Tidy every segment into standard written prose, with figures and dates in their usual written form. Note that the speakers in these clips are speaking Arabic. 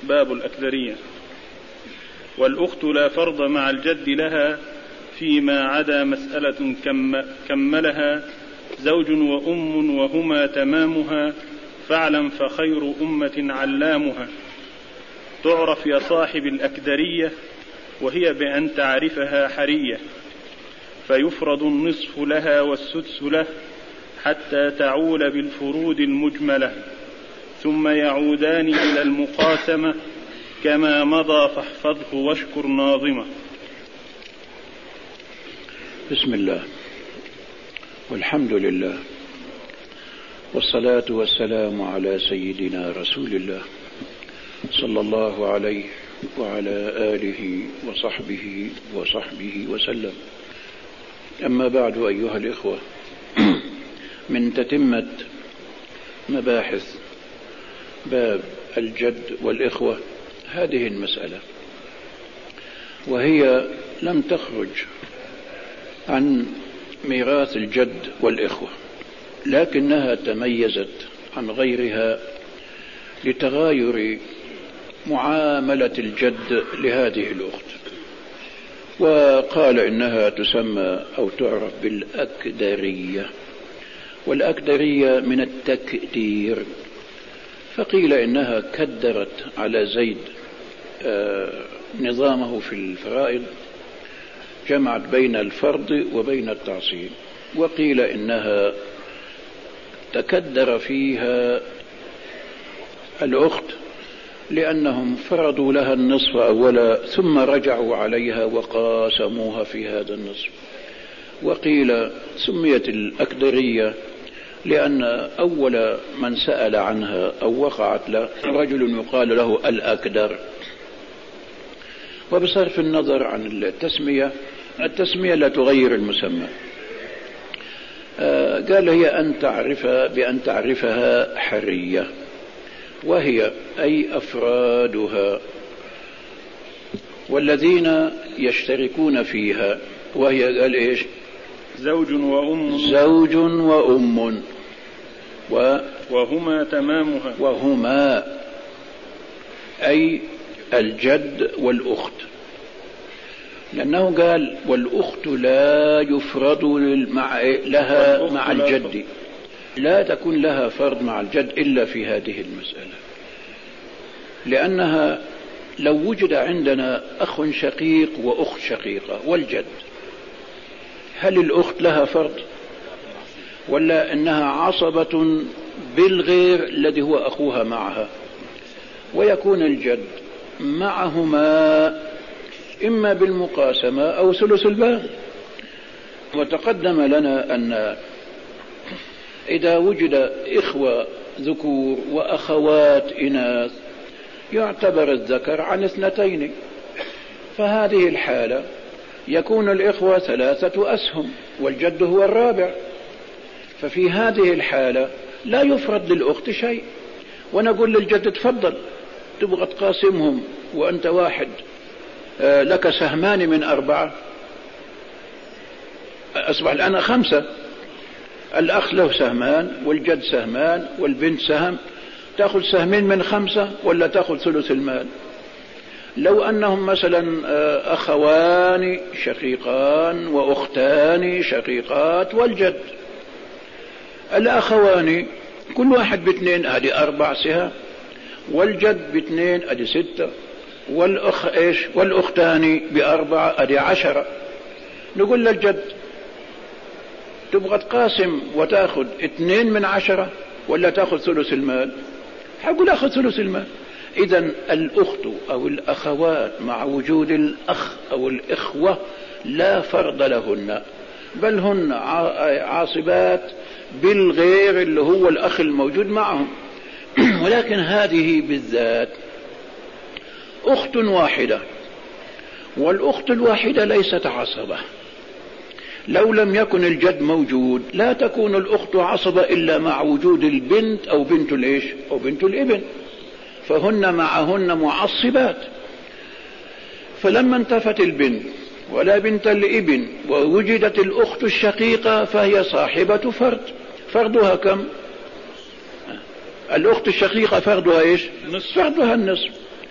باب الأكدرية. والأخت لا فرض مع الجد لها فيما عدا مسألة كملها زوج وأم وهما تمامها، فاعلم فخير أمة علامها. تعرف يا صاحب الأكدرية وهي بأن تعرفها حرية، فيفرض النصف لها والسدس له حتى تعول بالفروض المجملة، ثم يعودان إلى المقاسمة كما مضى، فاحفظه واشكر ناظمه. بسم الله والحمد لله والصلاة والسلام على سيدنا رسول الله صلى الله عليه وعلى آله وصحبه وسلم. أما بعد أيها الإخوة، من تتمة مباحث باب الجد والإخوة هذه المسألة، وهي لم تخرج عن ميراث الجد والإخوة، لكنها تميزت عن غيرها لتغاير معاملة الجد لهذه الأخت، وقال إنها تسمى أو تعرف بالأكدرية، والأكدرية من التكدير، فقيل إنها كدرت على زيد نظامه في الفرائض، جمعت بين الفرض وبين التعصيب، وقيل إنها تكدر فيها الأخت لأنهم فرضوا لها النصف أولا ثم رجعوا عليها وقاسموها في هذا النصف، وقيل سميت الأكدرية لأن أول من سأل عنها أو وقعت له رجل يقال له الأكدر. وبصرف النظر عن التسمية لا تغير المسمى. قال هي أن تعرف بأن تعرفها حرية، وهي أي أفرادها والذين يشتركون فيها، وهي قال إيش؟ زوج وأم وهما تمامها، وهما أي الجد والأخت، لأنه قال والأخت لا يفرض لها مع الجد، لا تكون لها فرض مع الجد إلا في هذه المسألة، لأنها لو وجد عندنا أخ شقيق وأخت شقيقة والجد، هل الأخت لها فرض ولا إنها عصبة بالغير الذي هو أخوها معها؟ ويكون الجد معهما إما بالمقاسمة أو ثلث الباب. وتقدم لنا أن إذا وجد إخوة ذكور وأخوات إناث يعتبر الذكر عن اثنتين، فهذه الحالة يكون الإخوة 3 أسهم والجد هو الرابع، ففي هذه الحالة لا يفرض للأخت شيء، ونقول للجد تفضل تبغى تقاسمهم وأنت واحد لك سهمان من 4، أصبح الآن 5، الأخ له سهمان والجد سهمان والبنت سهم، تأخذ سهمين من 5 ولا تأخذ ثلث المال؟ لو أنهم مثلا أخوان شقيقان وأختان شقيقات والجد، الأخوان كل واحد ب2 هذه 4 سهام، والجد ب2 هذه 6، والأختان ب4 هذه 10. نقول للجد تبغى تقاسم وتأخذ 2 من 10 ولا تأخذ ثلث المال؟ حقول أخذ ثلث المال. إذن الأخت أو الأخوات مع وجود الأخ أو الإخوة لا فرض لهن، بل هن عاصبات بالغير اللي هو الأخ الموجود معهم. ولكن هذه بالذات أخت واحدة، والأخت الواحدة ليست عصبة. لو لم يكن الجد موجود لا تكون الأخت عصبة إلا مع وجود البنت أو بنت الإيش أو بنت الابن، فهن معهن معصبات. فلما انتفت البنت ولا بنت الابن ووجدت الأخت الشقيقة فهي صاحبة فرض. فرضها كم؟ الأخت الشقيقة فرضها إيش؟ فرضها النصف.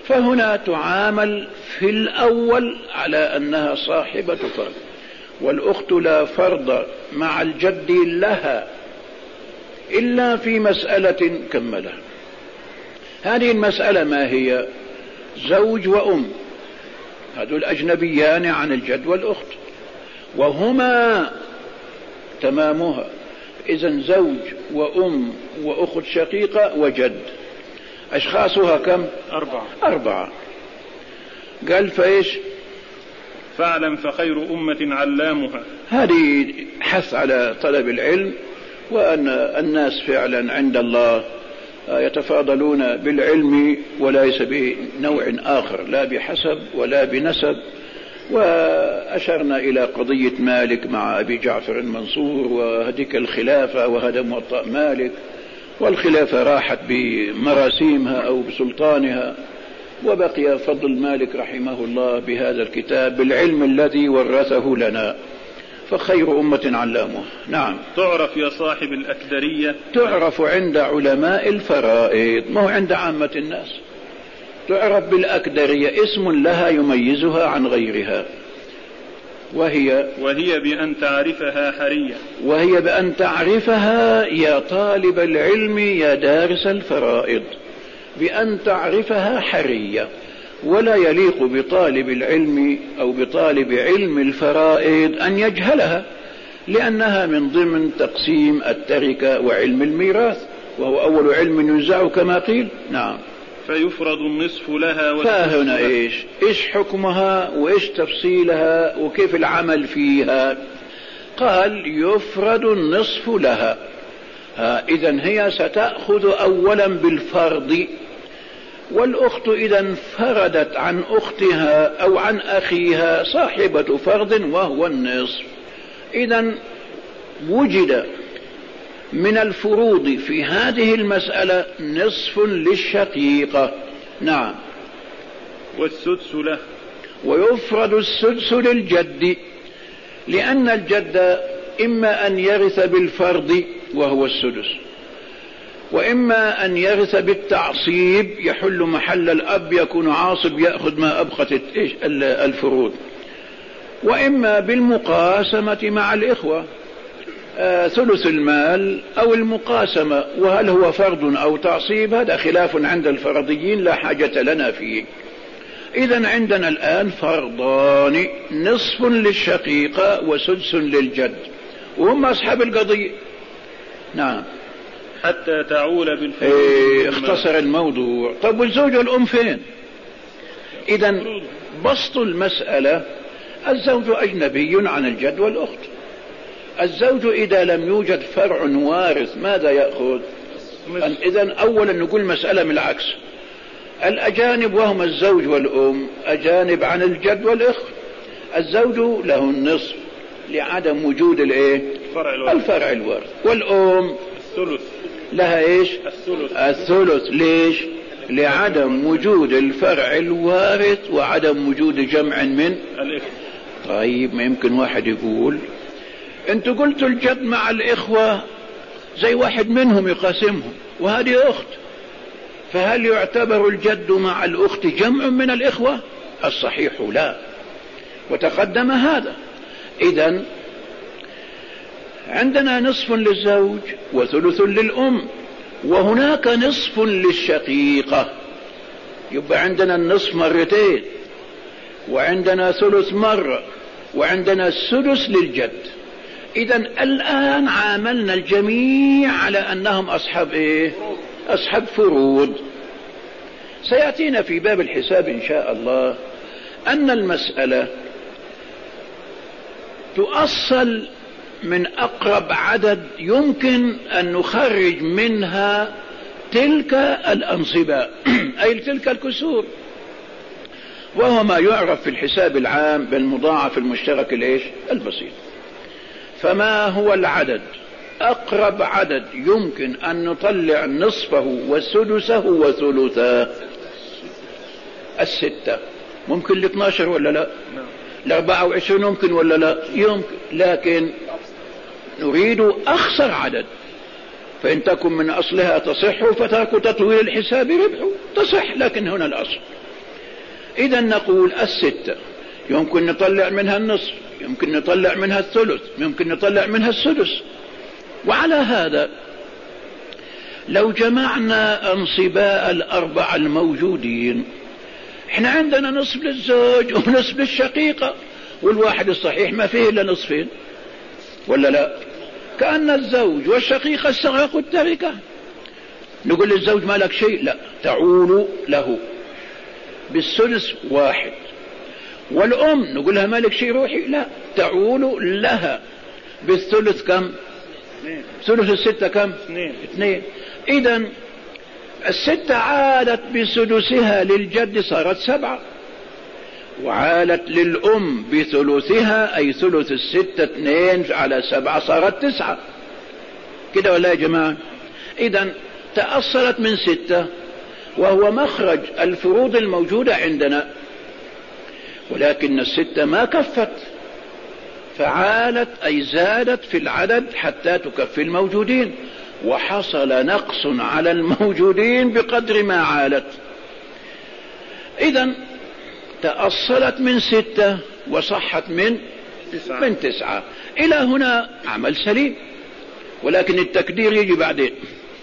فهنا تعامل في الأول على أنها صاحبة فرض، والأخت لا فرض مع الجد لها إلا في مسألة كملها. هذه المسألة ما هي؟ زوج وأم، هذول أجنبيان عن الجد والأخت، وهما تمامها. إذن زوج وأم وأخت شقيقة وجد، أشخاصها كم؟ 4. قال فإيش؟ فاعلم فخير أمة علامها. هذه حث على طلب العلم، وأن الناس فعلا عند الله يتفاضلون بالعلم وليس بنوع آخر، لا بحسب ولا بنسب. وأشرنا إلى قضية مالك مع أبي جعفر المنصور وهديك الخلافة، وهذا موطأ مالك، والخلافة راحت بمراسيمها أو بسلطانها، وبقي فضل مالك رحمه الله بهذا الكتاب بالعلم الذي ورثه لنا. فخير أمة علامه. نعم. تعرف يا صاحب الأكدرية، تعرف عند علماء الفرائض، ما هو عند عامة الناس. تعرف بالأكدرية، اسم لها يميزها عن غيرها، وهي بأن تعرفها حرية. وهي بأن تعرفها يا طالب العلم يا دارس الفرائض، بأن تعرفها حرية. ولا يليق بطالب العلم أو بطالب علم الفرائض أن يجهلها، لأنها من ضمن تقسيم التركة وعلم الميراث، وهو أول علم ينزع كما قيل. نعم. فيفرض النصف لها. فهنا إيش حكمها وإيش تفصيلها وكيف العمل فيها؟ قال يفرض النصف لها. إذن هي ستأخذ أولا بالفرض، والأخت إذا انفردت عن أختها أو عن أخيها صاحبة فرض وهو النصف. إذن وجد من الفروض في هذه المسألة نصف للشقيقة. نعم. والسدس له. ويفرض السدس للجد، لأن الجد إما أن يرث بالفرض وهو السدس، وإما أن يرث بالتعصيب يحل محل الأب، يكون عاصب يأخذ ما أبقت الفروض، وإما بالمقاسمة مع الإخوة، ثلث المال أو المقاسمة. وهل هو فرض أو تعصيب؟ هذا خلاف عند الفرضيين لا حاجة لنا فيه. إذن عندنا الآن فرضان، نصف للشقيقة وسدس للجد، وهم أصحاب القضية. نعم. حتى تعول بالفروض. اختصر الموضوع. طب والزوج والأم فين؟ إذن بسط المسألة، الزوج أجنبي عن الجد والأخت. الزوج إذا لم يوجد فرع وارث ماذا يأخذ؟ إذن أولا نقول مسألة من العكس، الأجانب وهم الزوج والأم أجانب عن الجد والأخت. الزوج له النصف لعدم وجود الفرع الوارث، والأم الثلث لها إيش؟ الثلث. ليش؟ لعدم وجود الفرع الوارث وعدم وجود جمع من الإخوة. طيب ما يمكن واحد يقول انت قلت الجد مع الإخوة زي واحد منهم يقاسمهم وهذه أخت، فهل يعتبر الجد مع الأخت جمع من الإخوة؟ الصحيح لا، وتقدم هذا. إذن عندنا نصف للزوج وثلث للأم، وهناك نصف للشقيقة، يبقى عندنا النصف مرتين، وعندنا ثلث مرة، وعندنا السدس للجد. إذن الآن عاملنا الجميع على أنهم أصحاب أصحاب فروض. سيأتينا في باب الحساب إن شاء الله أن المسألة تؤصل من أقرب عدد يمكن أن نخرج منها تلك الأنصبة أي تلك الكسور، وهو ما يعرف في الحساب العام بالمضاعف المشترك البسيط. فما هو العدد؟ أقرب عدد يمكن أن نطلع نصفه وسدسه وثلثه. 6 ممكن 12 ولا لا؟ 24 ممكن ولا لا؟ يمكن، لكن نريد أخسر عدد. فإن تكن من أصلها تصح فتاك تطويل الحساب ربح تصح، لكن هنا الأصل إذا نقول الستة يمكن نطلع منها النصف، يمكن نطلع منها الثلث، يمكن نطلع منها السدس. وعلى هذا لو جمعنا أنصباء الأربعة الموجودين، احنا عندنا نصف للزوج ونصف للشقيقة، والواحد الصحيح ما فيه إلا نصفين ولا لا؟ كأن الزوج والشقيقة استغرقوا التركة. نقول للزوج ما لك شيء، لا، تعول له بالسدس واحد. والأم نقول لها ما لك شيء روحي، لا، تعول لها بالثلث كم؟ ثلث الستة كم؟ اثنين. إذن الستة عادت بسدسها للجد صارت 7، وعالت للأم بثلثها أي ثلث الستة 2/7 صارت 9. كده ولا يا جماعة؟ إذن تأصلت من 6 وهو مخرج الفروض الموجودة عندنا، ولكن الستة ما كفت فعالت أي زادت في العدد حتى تكفي الموجودين، وحصل نقص على الموجودين بقدر ما عالت. إذن تأصلت من 6 وصحت من 9. إلى هنا عمل سليم، ولكن التكدير يجي بعدين.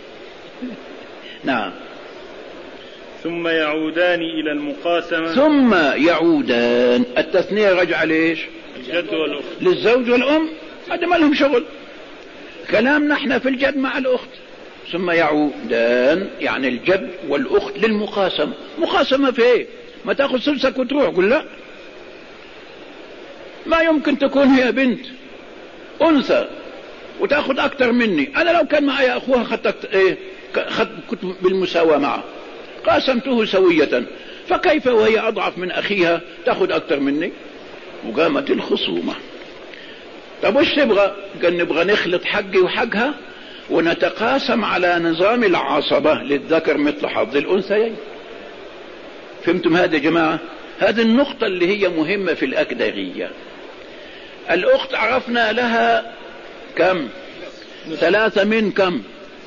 نعم. ثم يعودان إلى المقاسمة. ثم يعودان، التثنية رجع ليش؟ الجد والأخت، للزوج والأم، هذا ما لهم شغل، كلامنا احنا في الجد مع الأخت. ثم يعودان يعني الجد والأخت للمقاسمة. مقاسمة في ايه؟ ما تاخذ سلسك وتروح؟ قل لا، ما يمكن تكون هي بنت أنثى وتاخذ أكثر مني. أنا لو كان معي أخوها كنت بالمساواة معه، قاسمته سوية، فكيف وهي أضعف من أخيها تاخذ أكثر مني؟ وقامت الخصومة. طب وش تبغى؟ قال نبغى نخلط حقي وحقها ونتقاسم على نظام العصبة، للذكر مثل حظ الأنثيين. فهمتم هذا يا جماعة؟ هذه النقطة اللي هي مهمة في الأكدرية. الأخت عرفنا لها كم؟ 3 من كم؟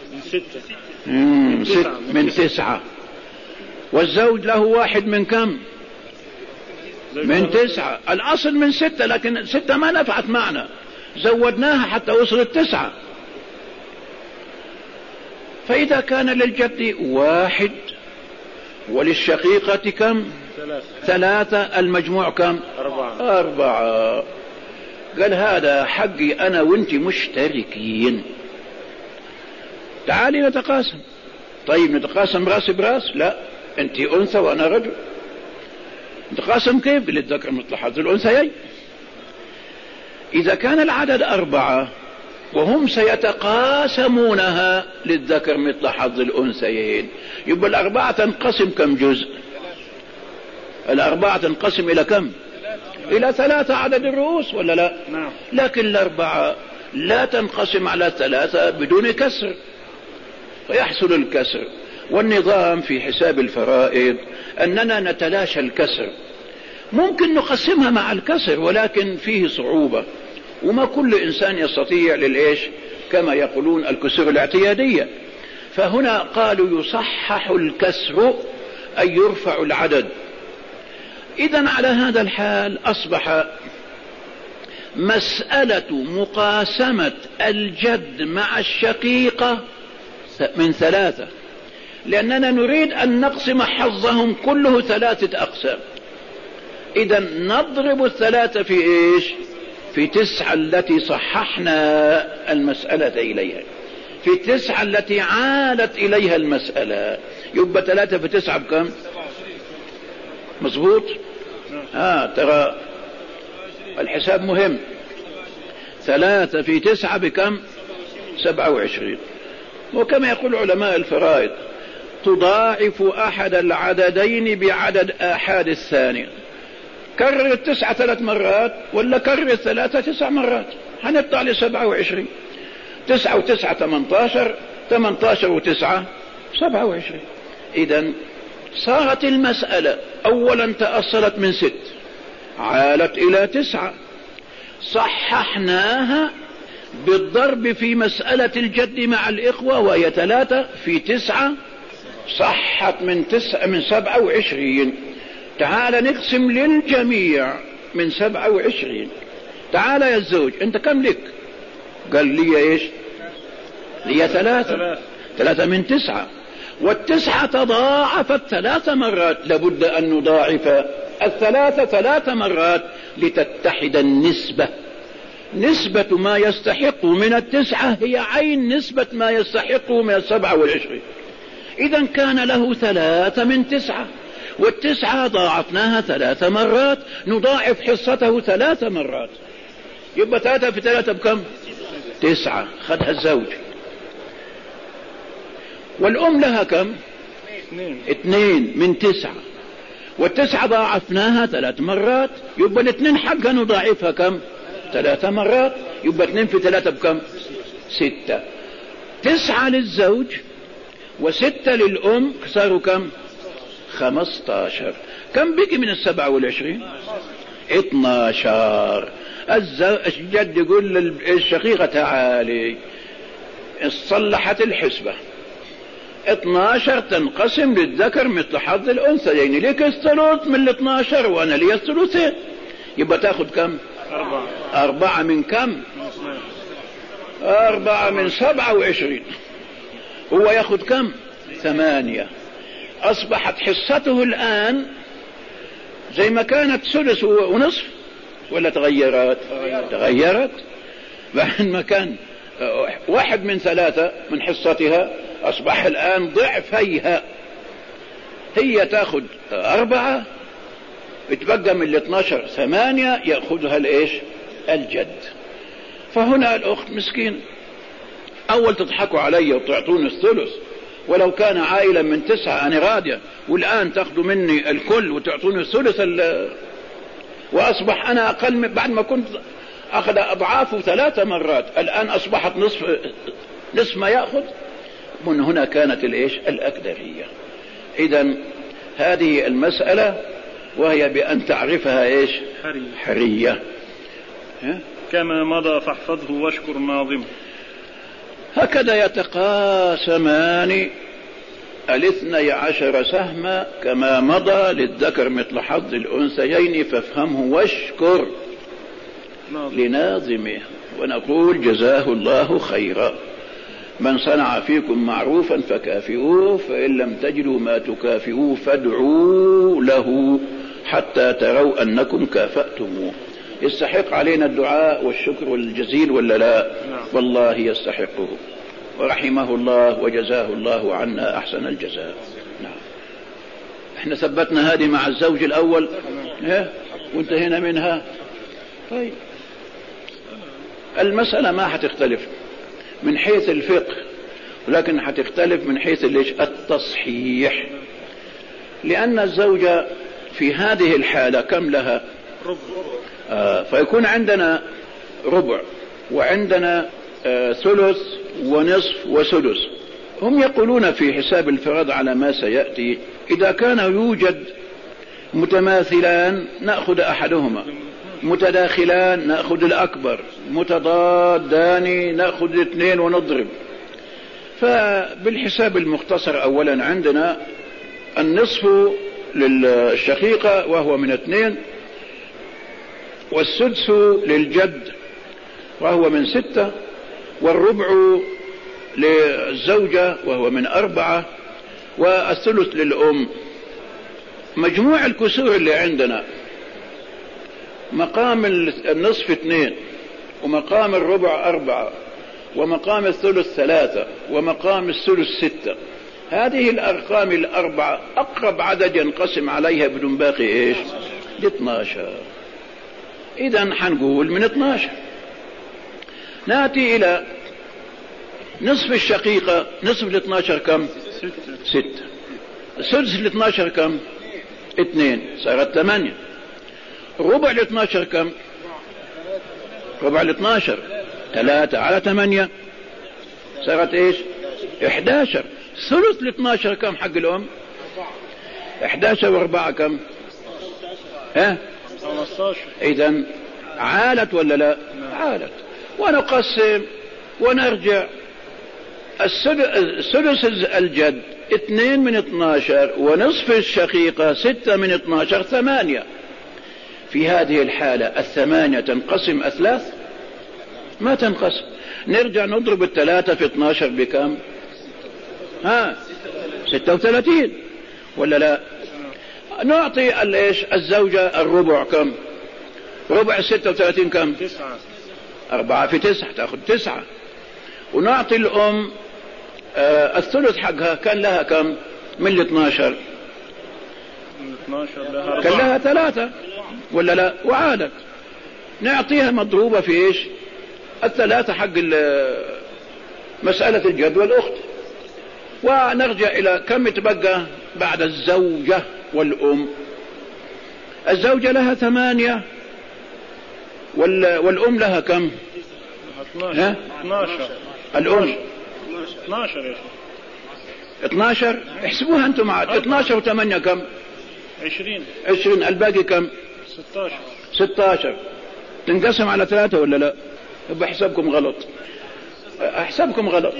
من 9. والزوج له 1 من كم؟ من 9. الأصل من 6، لكن 6 ما نفعت معنا، زودناها حتى وصلت 9. فإذا كان للجد 1 وللشقيقة كم؟ 3، المجموع كم؟ 4. قال هذا حقي أنا وانت مشتركين، تعالي نتقاسم. طيب نتقاسم راس براس؟ لا، انت أنثى وأنا رجل، نتقاسم كيف؟ للذكر مثل حظ الأنثيين. إذا كان العدد 4 وهم سيتقاسمونها للذكر مثل حظ الأنثيين، يبقى 4 تنقسم كم جزء؟ 4 تنقسم إلى كم؟ إلى 3 عدد الرؤوس ولا لا؟ نعم. لكن 4 لا تنقسم على 3 بدون كسر، فيحصل الكسر. والنظام في حساب الفرائض أننا نتلاشى الكسر. ممكن نقسمها مع الكسر ولكن فيه صعوبة، وما كل إنسان يستطيع للإيش كما يقولون الكسر الاعتيادية. فهنا قالوا يصحح الكسر أي يرفع العدد. إذن على هذا الحال أصبح مسألة مقاسمة الجد مع الشقيقة من 3، لأننا نريد أن نقسم حظهم كله 3 أقسام. إذن نضرب 3 في إيش؟ في 9 التي صححنا المسألة إليها، في 9 التي عالت إليها المسألة. يبقى 3 في 9 بكم؟ مظبوط؟ ترى الحساب مهم. 3 في 9 بكم؟ 27. وكما يقول علماء الفرائض تضاعف أحد العددين بعدد آحاد الثاني. كرر 9 3 مرات ولا كرر 3 9 مرات، هنطلع ل 27. 9 و9 18، 18 و9 27. إذن صارت المسألة أولا تأصلت من 6 عالت إلى 9، صححناها بالضرب في مسألة الجد مع الإخوة وهي 3 في 9، صحت من 27. تعال نقسم للجميع من 27. تعال يا الزوج انت كم لك؟ قال لي ايش؟ لي 3. 3 من 9، والتسعة تضاعفت 3 مرات، لابد ان نضاعف الثلاثة 3 مرات لتتحد النسبة. نسبة ما يستحق من 9 هي عين نسبة ما يستحق من 27. إذا كان له 3 من 9، والتسعة ضاعفناها 3 مرات، نضاعف حصته 3 مرات، يبقى 3 في 3 بكم؟ 9. خدها الزوج. والأم لها كم؟ 2 من 9، والتسعة ضاعفناها 3 مرات، يبقى الاثنين حقها نضاعفها كم؟ 3 مرات، يبقى 2 في 3 بكم؟ 6. 9 للزوج و6 للأم، صاروا كم؟ 15. كم بقي من 27؟ 12. الجد يقول للشقيقة تعالي، صلحت الحسبة، 12 تنقسم للذكر مثل حظ الأنثيين، لك الثلث من 12 وأنا لي الثلثين، يبقى تاخذ كم؟ 4 من كم؟ 4 من 27. هو ياخذ كم؟ 8. أصبحت حصته الآن زي ما كانت 3.5 ولا تغيرت؟ تغيرت. بعد ما كان 1 من 3 من حصتها أصبح الآن ضعفيها، هي تأخذ 4، يتبقى من 12 8 يأخذها الإيش؟ الجد. فهنا الأخت مسكين، أول تضحكوا علي وتعطوني الثلث، ولو كان عائلا من 9 أنا راضية، والآن تأخذوا مني الكل وتعطوني الثلث، وأصبح أنا أقل بعد ما كنت أخذ أضعافه 3 مرات، الآن أصبحت نصف ما يأخذ. من هنا كانت الإيش؟ الأكدرية. إذن هذه المسألة، وهي بأن تعرفها إيش؟ حرية. كما مضى فاحفظه واشكر ناظمه. هكذا يتقاسمان 12 سهما كما مضى، للذكر مثل حظ الأنثيين فافهمه واشكر لناظمه. ونقول جزاه الله خيرا. من صنع فيكم معروفا فكافئوه، فإن لم تجدوا ما تكافئوه فادعوا له حتى تروا أنكم كافأتموه. يستحق علينا الدعاء والشكر الجزيل ولا لا؟ والله يستحقه، ورحمه الله وجزاه الله عنا أحسن الجزاء. نعم. احنا ثبتنا هذه مع الزوج الأول وانتهينا منها. طيب المسألة ما حتختلف من حيث الفقه، ولكن حتختلف من حيث التصحيح، لأن الزوجة في هذه الحالة كم لها؟ فيكون عندنا ربع، وعندنا ثلث ونصف وسدس. هم يقولون في حساب الفرض على ما سيأتي، إذا كان يوجد متماثلان نأخذ أحدهما، متداخلان نأخذ الأكبر، متضادان نأخذ 2 ونضرب. فبالحساب المختصر أولا عندنا النصف للشقيقة وهو من 2، والسدس للجد وهو من 6، والربع للزوجة وهو من 4، والثلث للأم. مجموع الكسور اللي عندنا مقام النصف 2، ومقام الربع 4، ومقام الثلث 3، ومقام الثلث 6. هذه الأرقام الأربعة أقرب عدد ينقسم عليها بدون باقي إيش؟ 12. إذن حنقول من 12. نأتي إلى نصف الشقيقة. نصف ال 12 كم؟ 6. سدس ال 12 كم؟ 2، صارت 8. ربع ال 12 كم؟ ربع ال 12 3 على 8 صارت ايش؟ 11. ثلث ال 12 كم حق الأم؟ 11 و4 كم؟ 15. إذن عالت ولا لا؟ عالت. ونقسم ونرجع. السدس الجد 2 من 12 ونصف الشقيقة 6 من 12 8. في هذه الحالة 8 تنقسم أثلاث؟ ما تنقسم. نرجع نضرب 3 في 12 بكم؟ 36 ولا لا؟ نعطي الزوجة الربع كم؟ ربع 36 كم؟ 9. 4 في 9 تأخذ 9. ونعطي الأم الثلث حقها كان لها كم من 12؟ كان لها 3 ولا لا؟ وعادت نعطيها مضروبة في ايش؟ 3 حق مسألة الجد والأخت. ونرجع إلى كم يتبقى بعد الزوجة والأم. الزوجة لها 8 والأم لها كم؟ 12. الأم 12 يا شيخ. 12. احسبوها أنتم معك. 12 و8 كم؟ 20. الباقي كم؟ 16. تنقسم على 3 ولا لا؟ يبقى حسابكم غلط. حسابكم غلط.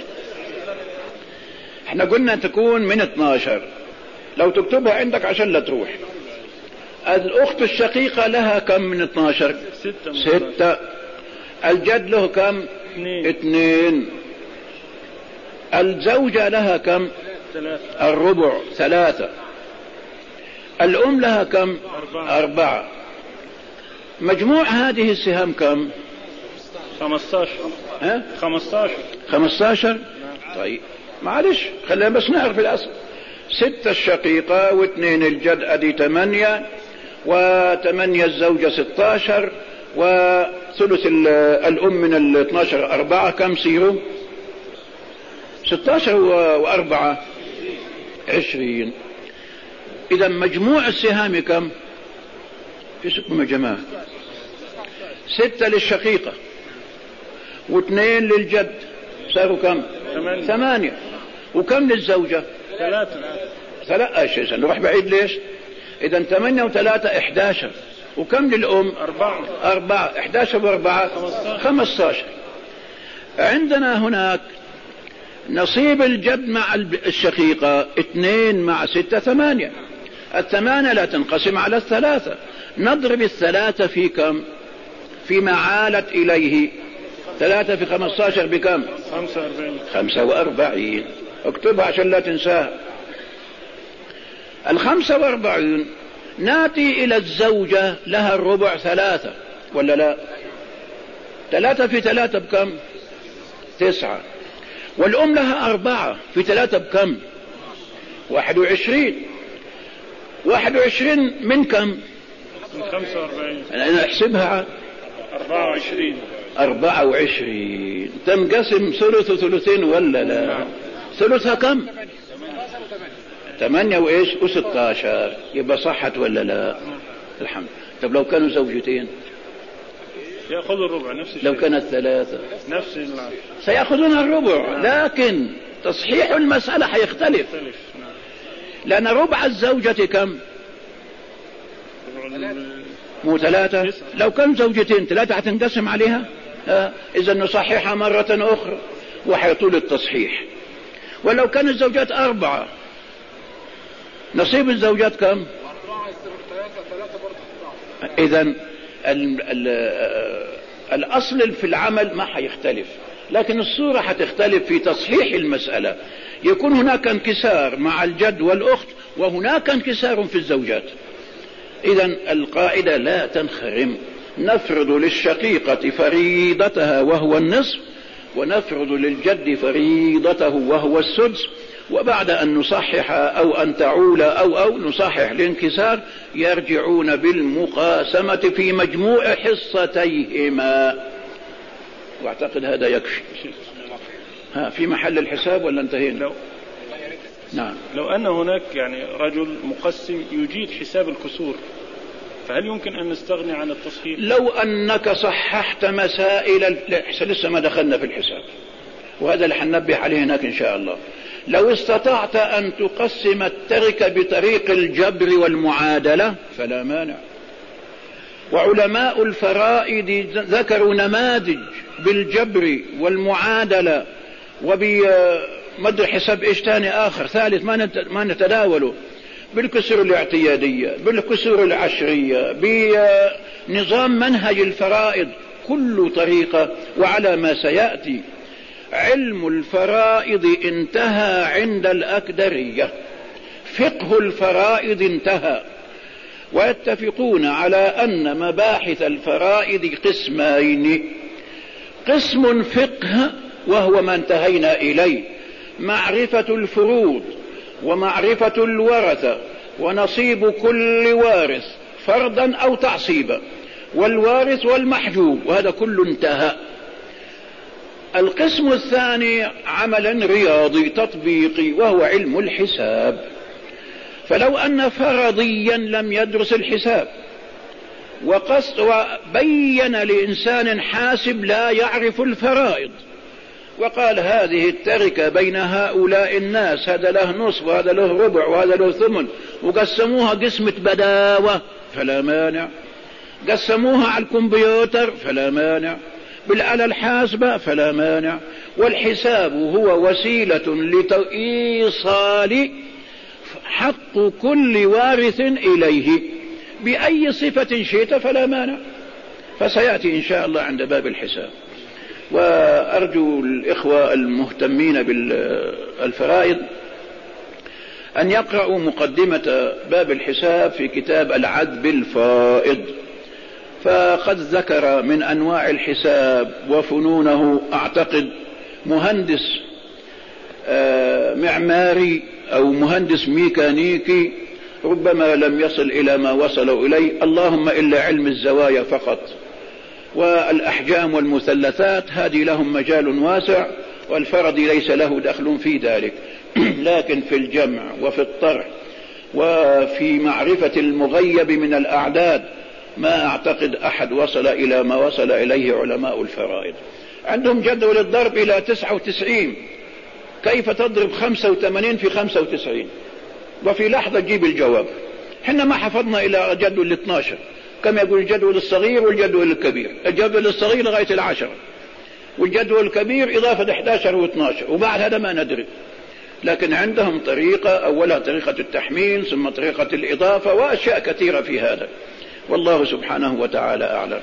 احنا قلنا تكون من 12. لو تكتبها عندك عشان لا تروح. الأخت الشقيقة لها كم من 12؟ 6. الجد له كم؟ 2. الزوجة لها كم؟ 3. الربع 3. الأم لها كم؟ 4. مجموع هذه السهام كم؟ 15. طيب معلش خلينا بس نعرف الأصل. 6 الشقيقة و2 الجد أدي 8 و8 الزوجة 16 وثلث الأم من 12 4 كم سيروا؟ 16 و4 20. إذا مجموع السهام كم؟ في سكم يا جماعة 6 للشقيقة و2 للجد صاروا كم؟ 8. وكم للزوجة؟ 3. شيء نروح بعيد ليش؟ إذا 8 و3 11. وكم للأم؟ 4. 11 و4 15. عندنا هناك نصيب الجد مع الشقيقة 2 مع 6 8. 8 لا تنقسم على 3. نضرب 3 في كم؟ فيما عالت إليه. 3 في 15 بكم؟ 45. اكتبها عشان لا تنساها. 45 ناتي إلى الزوجة لها الربع 3 ولا لا؟ 3 في 3 بكم؟ 9. والأم لها 4 في 3 بكم؟ 21. 21 من كم؟ من 45. أنا أحسبها 24. تنقسم ثلث وثلثين ولا لا؟ ثلثها كم؟ 8 وإيش و16. يبقى صحت ولا لا؟ الحمد. طب لو كانوا زوجتين يأخذوا الربع نفس الشيء. لو كانت 3 نفس العدد سيأخذون الربع. لكن تصحيح المسألة حيختلف. لأن ربع الزوجة كم؟ مو 3. لو كان زوجتين 3 هتنقسم عليها. إذا نصححها مرة أخرى وحيطول التصحيح. ولو كان الزوجات 4 نصيب الزوجات كم؟ 4. إذا الأصل في العمل ما حيختلف، لكن الصورة حتختلف في تصحيح المسألة. يكون هناك انكسار مع الجد والأخت وهناك انكسار في الزوجات. إذا القاعدة لا تنخرم. نفرض للشقيقة فريضتها وهو النصف ونفرض للجد فريضته وهو السدس. وبعد أن نصحح أو أن تعول أو نصحح الانكسار يرجعون بالمقاسمة في مجموع حصتيهما. واعتقد هذا يكفي. في محل الحساب ولا انتهينا؟ نعم. لو أن هناك يعني رجل مقسم يجيد حساب الكسور فهل يمكن أن نستغني عن التصحيح؟ لو أنك صححت مسائل لسه ما دخلنا في الحساب، وهذا اللي حننبه عليه هناك إن شاء الله. لو استطعت أن تقسم التركة بطريق الجبر والمعادلة فلا مانع. وعلماء الفرائض ذكروا نماذج بالجبر والمعادلة مد حساب إيش تاني آخر ثالث ما نتداوله، بالكسور الاعتيادية، بالكسور العشرية، بنظام منهج الفرائض، كل طريقة وعلى ما سيأتي. علم الفرائض انتهى عند الأكدرية، فقه الفرائض انتهى، ويتفقون على أن مباحث الفرائض قسمين: قسم فقه وهو ما انتهينا إليه، معرفة الفروض ومعرفة الورثة ونصيب كل وارث فرضا أو تعصيبا، والوارث والمحجوب، وهذا كله انتهى. القسم الثاني عملا رياضي تطبيقي وهو علم الحساب، فلو أن فرضيا لم يدرس الحساب وبين لإنسان حاسب لا يعرف الفرائض وقال هذه التركة بين هؤلاء الناس، هذا له نصف وهذا له ربع وهذا له ثمن، وقسموها قسمة بداوة فلا مانع، قسموها على الكمبيوتر فلا مانع، بالآلة الحاسبة فلا مانع، والحساب هو وسيلة لإيصال حق كل وارث إليه بأي صفة شئت فلا مانع. فسيأتي إن شاء الله عند باب الحساب. وأرجو الإخوة المهتمين بالفرائض أن يقرأوا مقدمة باب الحساب في كتاب العذب الفائض، فقد ذكر من أنواع الحساب وفنونه أعتقد مهندس معماري أو مهندس ميكانيكي ربما لم يصل إلى ما وصلوا إليه، اللهم إلا علم الزوايا فقط، والأحجام والمثلثات هذه لهم مجال واسع، والفرد ليس له دخل في ذلك. لكن في الجمع وفي الطرح وفي معرفة المغيب من الأعداد ما أعتقد أحد وصل إلى ما وصل إليه علماء الفرائض. عندهم جدول الضرب إلى 99، كيف تضرب 85 في 95 وفي لحظة تجيب الجواب. حنا ما حفظنا إلى جدول 12، كما يقول الجدول الصغير والجدول الكبير، الجدول الصغير لغاية 10 والجدول الكبير إضافة 11 و12، وبعد هذا ما ندري. لكن عندهم طريقة، أولها طريقة التحميل ثم طريقة الإضافة وأشياء كثيرة في هذا، والله سبحانه وتعالى أعلم.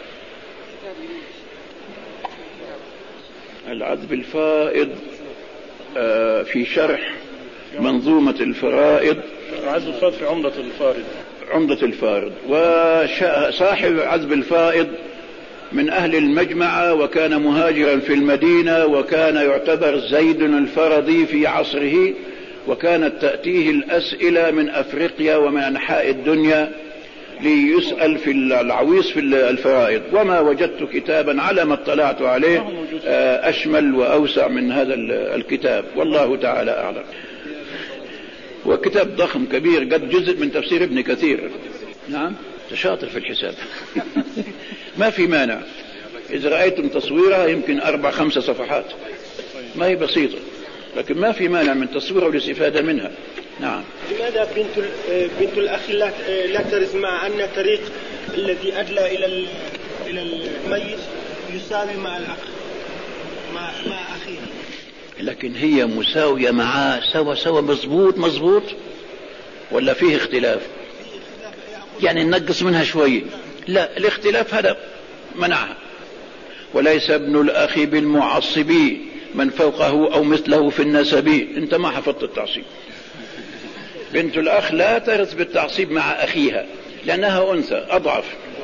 العذب الفائض في شرح منظومة الفرائض، عذب الفائض في عمدة الفارض، عمدة الفارض. وصاحب عذب الفائض من أهل المجمعة، وكان مهاجرا في المدينة، وكان يعتبر زيد الفرضي في عصره، وكانت تأتيه الأسئلة من أفريقيا ومن أنحاء الدنيا ليسأل في العويص في الفرائض، وما وجدت كتابا على ما اطلعت عليه أشمل وأوسع من هذا الكتاب، والله تعالى أعلم. وكتاب ضخم كبير، قد جزء من تفسير ابن كثير. نعم تشاطر في الحساب. ما في مانع، إذا رأيتم تصويرها يمكن 4-5 صفحات، ما هي بسيطة، لكن ما في مانع من تصويرها والاستفادة منها. نعم. لماذا بنت الأخ لا ترث، مع أن الطريق الذي أدلى إلى الميت يساوي مع الأخ مع أخيه؟ لكن هي مساوية معاه سوا مظبوط ولا فيه اختلاف؟ يعني ننقص منها شوية؟ لا، الاختلاف هذا منعها. وليس ابن الأخ بالمعصب من فوقه أو مثله في النسب. انت ما حفظت التعصيب. بنت الأخ لا ترث بالتعصيب مع أخيها لأنها أنثى أضعف.